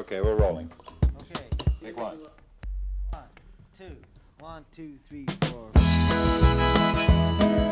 Okay, we're rolling. Okay. Take one. 1, 2, 1, 2, 3, 4.